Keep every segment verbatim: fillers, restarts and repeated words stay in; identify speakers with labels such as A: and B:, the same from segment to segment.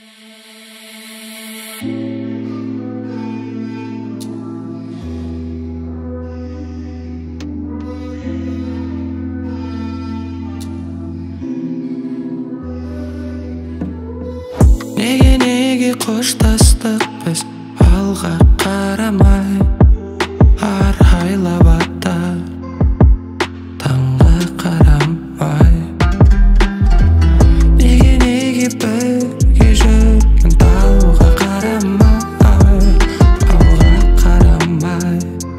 A: Неге неге қоштастық біз алға қарамай арайлап ата таңға қарамай. Неге неге бірге жүрген тауға қарамай тауға қарамай.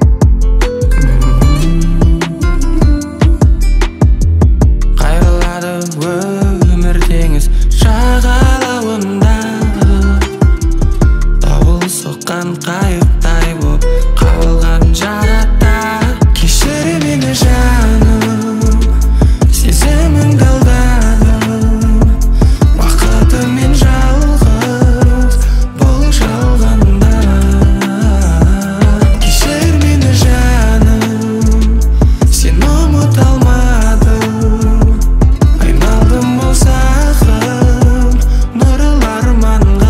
A: Қайрылады өмір теңіз жағалауында, соққан қайықтай боп қалған жағада. Кешір мені жаным, сезіміңді алдадым, бақытыммен жалғыз бұл жалғанда. Кешір мені жаным, сені ұмыта алмадым, айналдым ұзағым нұрлы арманға.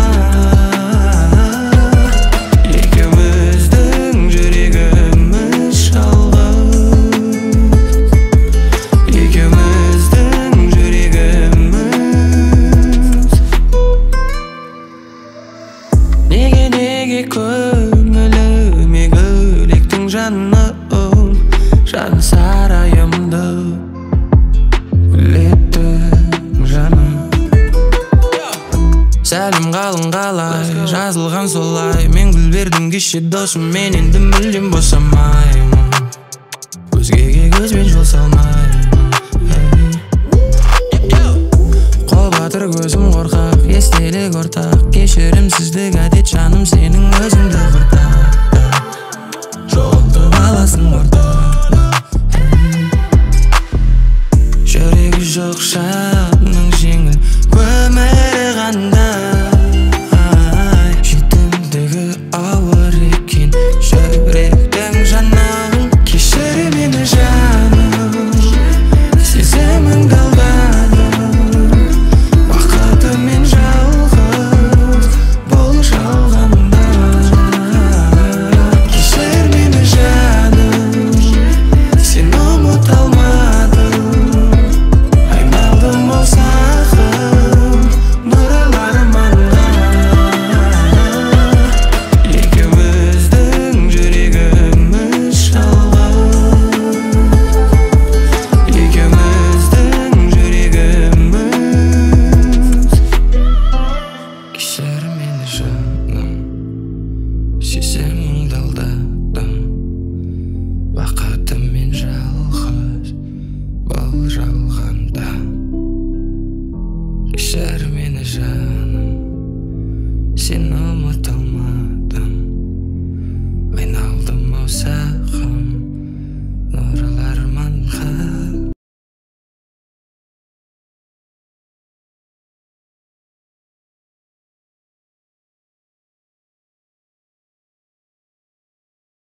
A: Неге неге көңіліме гүлектің жаным, жан сарайымды гүлеттің жаным. Сәлем қалың қалай, жазылған солай, мен гүл бердім кеше досым, мен енді мүлдем босамаймын, өзгеге көзбен жол салмаймын. Қол батыр көзім қорқақ, естелік ортақ, кешірімсіздік әдет жаным, сенің өзіңді құртақ, жоғалтып аласың ортақ.